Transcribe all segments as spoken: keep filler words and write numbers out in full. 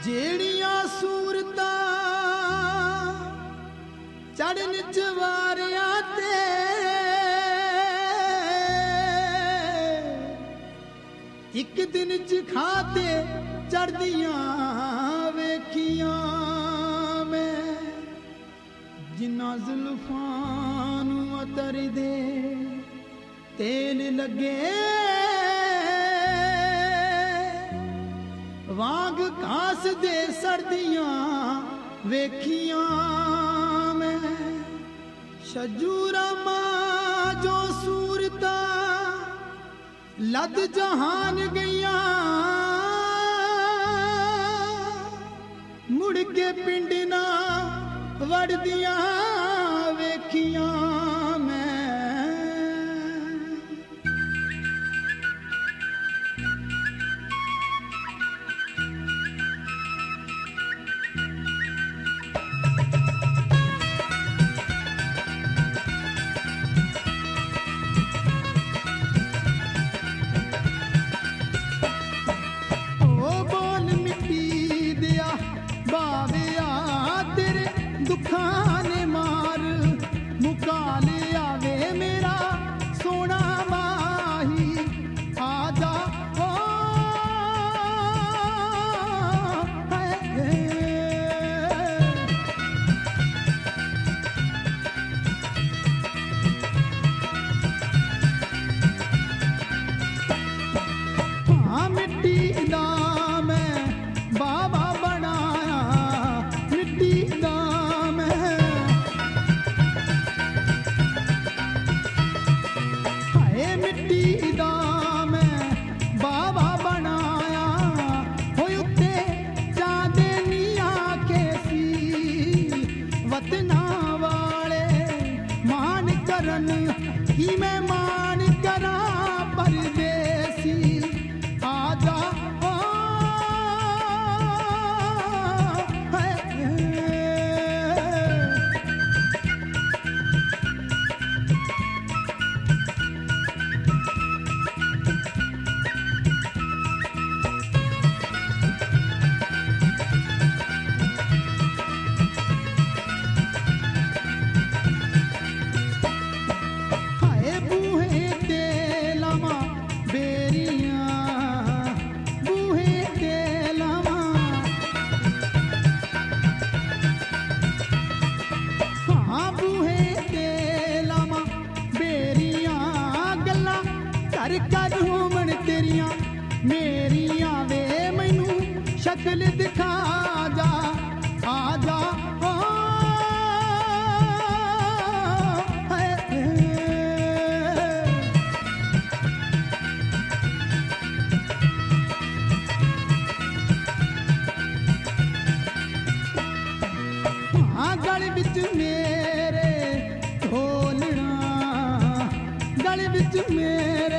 ਜਿਹੜੀਆਂ ਸੂਰਤਾਂ ਚੜਨ ਜਵਾਰਿਆਂ ਤੇ ਇੱਕ ਦਿਨ ਚ ਖਾਤੇ ਚੜਦੀਆਂ ਵੇਖੀਆਂ ਮੈਂ, ਜਿਨ੍ਹਾਂ ਜ਼ੁਲਫਾਂ ਨੂੰ ਅਤਰ ਦੇ ਤੇਲ ਲੱਗੇ ਵਾਂਗ ਘਾਸ ਦੇ ਸੜਦੀਆਂ ਵੇਖੀਆਂ ਮੈਂ। ਸ਼ਜੂਰਾਮਾ ਜੋ ਸੂਰਤਾਂ ਲੱਦ ਜਹਾਨ ਗਈਆਂ, ਮੁੜ ਕੇ ਪਿੰਡ ਨਾ ਵੜਦੀਆਂ ਵੇਖੀਆਂ ਮੈਂ। ਦੁੱਖਾਂ ਨੇ ਮਾਰ ਮੁਕਾ ਲਿਆ ਵੇ ਮੇਰਾ ਸੋਹਣਾ ਮਾਹੀ, ਆ ਜਾ ਓ ਹਾਂ ਮਿੱਟੀ ਦਾ ਮੈਂ ਬਾਬਾ ਬਣਾਇਆ, ਮਿੱਟੀ ਦਾ ਮਿੱਟੀ ਦਾ ਮੈਂ ਬਾਬਾ ਬਣਾਇਆ, ਹੋਏ ਉੱਤੇ ਚਾਂਦਨੀਆਂ ਕੇ ਸੀ ਵਤਨਾਂ ਵਾਲੇ ਮਾਣ ਕਰਨ, ਕੀ ਮੈਂ ਮਾਣ ਕਰਾਂ ਪਰਦੇਸੀ, ਆ ਜਾ ਓ ਕਰ ਕਰ ਹੋਵਣ ਤੇਰੀਆਂ ਮੇਰੀਆਂ ਵੇ, ਮੈਨੂੰ ਸ਼ਕਲ ਦਿਖਾ ਜਾ, ਆ ਜਾ ਓ ਹਾਂ ਗਲ ਵਿੱਚ ਮੇਰੇ ਢੋਲਣਾ, ਗਲ ਵਿੱਚ ਮੇਰੇ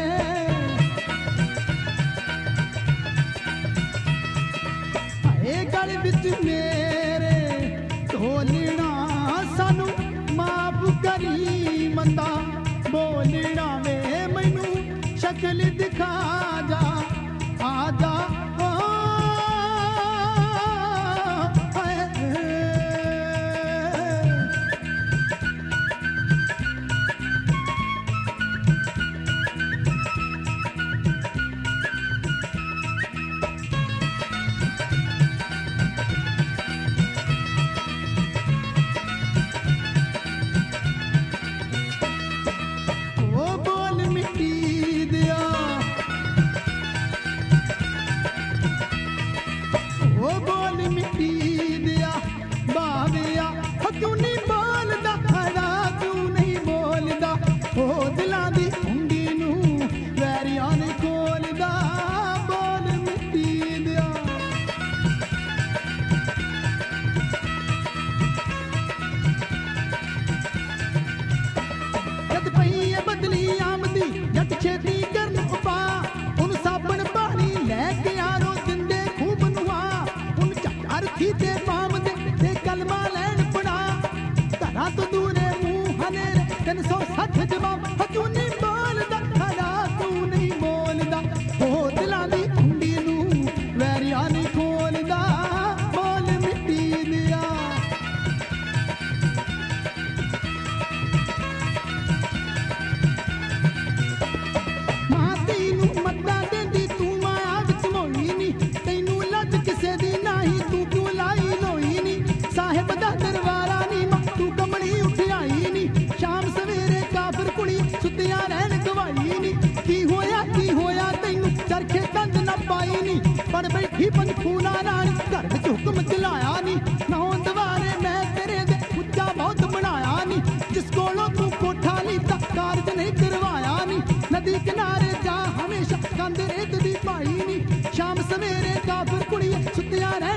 ਗਲ ਵਿੱਚ ਮੇਰੇ ਢੋਲਣਾ, ਸਾਨੂੰ ਮਾਫ ਕਰੀ ਮੰਦਾ ਬੋਲਣਾ ਵੇ, ਮੈਨੂੰ ਸ਼ਕਲ ਦਿਖਾ ਜਾ, ਆ ਜਾ ਓ ਉਹ ਬੋਲ ਮਿੱਟੀ ਦਿਆ ਬਾਵਿਆ, ਕਿਉਂ ਨਹੀਂ ਬੋਲਦਾ ਹਰਾ, ਕਿਉਂ ਨਹੀਂ ਬੋਲਦਾ, ਉਹ ਦਿਲਾਂ ਦੀ ਹੁੰਡੀ ਨੂੰ ਵੈਰੀਆਂ ਨੇ ਖੋਲਦਾ, ਬੋਲ ਮਿੱਟੀ ਦਿਆ। ਜਦ ਪਈ ਹੈ ਬਦਲੀ ਆਮਦੀ, ਜੱਟ ਛੇਤੀ ਕਰਨ ਉਪਾ, ਉਹਨੂੰ ਸਾਬਣ ਪਾਣੀ ਲੈ ਕੇ ਆਰੋ ਦਿੰਦੇ ਖੂਬ ਨੂੰ ਆ, ਅਰਥੀ ਤੇ ਪਾਮ ਦੇ ਤੇ ਕਲਮਾ ਲੈਣ ਪੜਾ, ਧਰਾ ਤੋਂ ਦੂਰੇ ਮੂੰਹ ਹਨੇਰੇ ਤਿੰਨ ਸੌ ਸੱਠ ਜਵਾਬ, ਕਿਉਂ ਨਹੀਂ ਬੋਲਦਾ ਹਰਾ, ਤੂੰ ਨਹੀਂ ਬੋਲਦਾ, ਉਹ ਦਿਲਾਂ ਦੀ ਹੁੰਡੀ ਨੂੰ ਵੈਰੀਆਂ ਨਹੀਂ ਖੋਲਦਾ, बन बैठी पंखूना रानी घर विच हुक्म चलाया नी नौन दवारे मैं तेरे दे उच्चा बहुत बनाया नी जिस कोलों तू कोठा लीता कारज नहीं करवाया नी नदी किनारे जा हमेशा कंध रेत दी पाई नी शाम सवेरे काफिर कुड़िए सुत्तियां रह